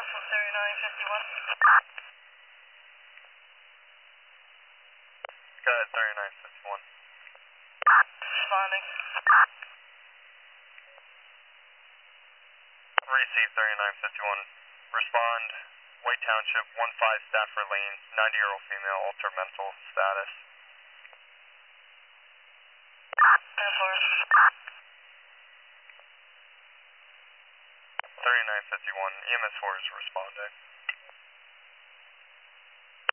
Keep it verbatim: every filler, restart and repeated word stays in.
Alpha thirty-nine fifty-one. Go ahead, thirty-nine fifty-one. Responding. Receive thirty-nine fifty-one. Respond. White Township, one five Stafford Lane, ninety-year-old female, altered mental status. thirty-nine fifty-one. E M S four is responding.